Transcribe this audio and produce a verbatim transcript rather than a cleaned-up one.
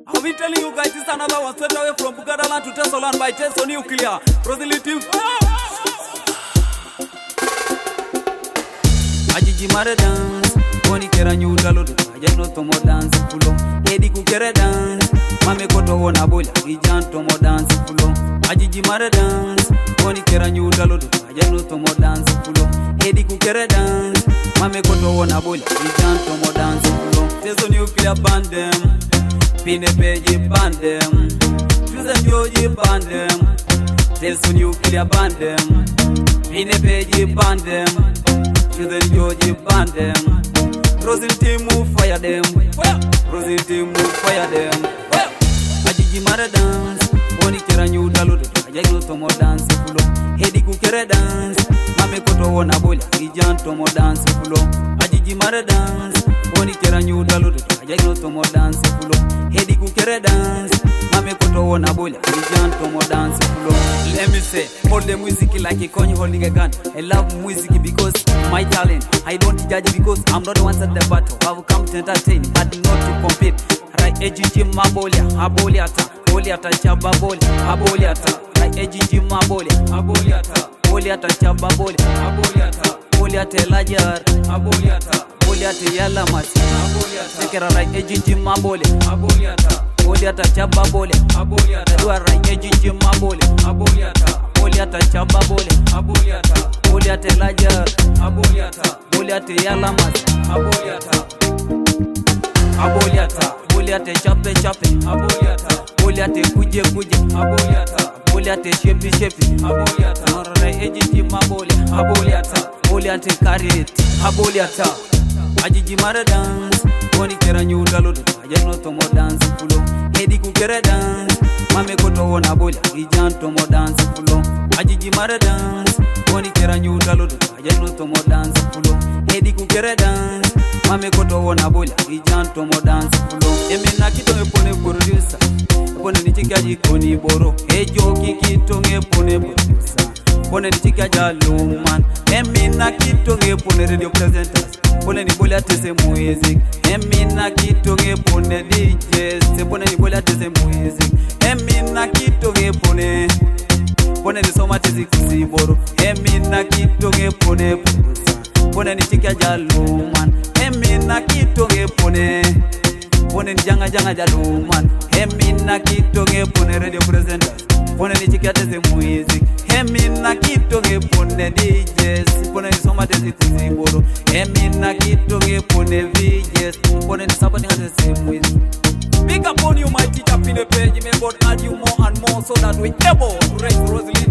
I've been telling you guys, it's another one straight away from Bugadaland to Tesoland by Teso Nuclear. Proselytive. Ajiji mare dance, Boni kera nyuta lodo, ajano tomo dance fulo. Edi kukere dance, mame koto wona bola, ijan tomo dance fulo. Ajiji mare dance, Boni kera nyuta lodo, ajano tomo dance fulo. Edi kukere dance, mame koto wona bola, ijan tomo dance fulo. Teso Nuclear bandem. Pine peji bandem, Tuze myoji bandem, Teso Nuclear bandem. Pine peji bandem, Tuze myoji bandem. Proselytive move fire them, Proselytive move fire them. Ajiji mare dance, Boni kera nyuta lodo, ajano tomo dance fulo. Edi kukere dance, mame koto wona bola, ijan tomo dance fulo. Ajiji mare dance, Boni kera nyuta lodo, ajano tomo dance fulo. Edi kukere dance, mame koto wona bola, ijan tomo dance fulo. Let me say, hold the music like a coin holding a gun. I love music because my talent. I don't judge because I'm not the one at the battle. I've come to entertain, but not to compete. Right, ejiji mabolia, aboliata, boliata chaba boli, aboliata. Right, ejiji mabolia, aboliata, boliata chaba boli, aboliata, boliata lajar, aboliata, boliata yalamas, aboliata. Sekera right, ejiji mabolia, aboliata. Boliata chaba bole, aboliata. Do a right, ejiji mabole, aboliata. Boliata chaba bole, aboliata. Boliata lajar, aboliata. Boliata yalamas, aboliata. Aboliata. Boliata chape chape, aboliata. Boliata kuje kuje, aboliata. Boliata shepi shepi, aboliata. Nora ejiji mabole, aboliata. Boliata karit, aboliata. Ajiji mare dance, Boni kera nyuta lodo, ajano tomo dance fulo. Edi kukere dance, mame koto wona bola, ijan tomo dance fulo. Ajiji mare dance, Boni kera nyuta lodo, ajano tomo dance fulo. Edi kukere dance, mame koto wona bola, ijan tomo dance fulo. Emi na kito epone producer, epone nichika jikoni boro. Ejo kikito epone producer, epone nichika jaluman. Emi na kito epone radio presenters, epone ni bola tese music. Emi na kito epone D Js, epone ni bola tese music. Emi na kito epone, epone ni soma tese kusiboro. Emi na kito epone producer, epone nichika jaluman. Emi na kito epone, epone ni janga janga jaluman. Emi na kito epone radio presenters, epone nichika tese music. Emi na kito epone D Js, epone ni soma tese kusiboro. Emi na kito epone V Js, epone ni supporting at the same way. Big up on you, my teacher, Pine Page. May God add you more and more so that we able to raise Rosalie.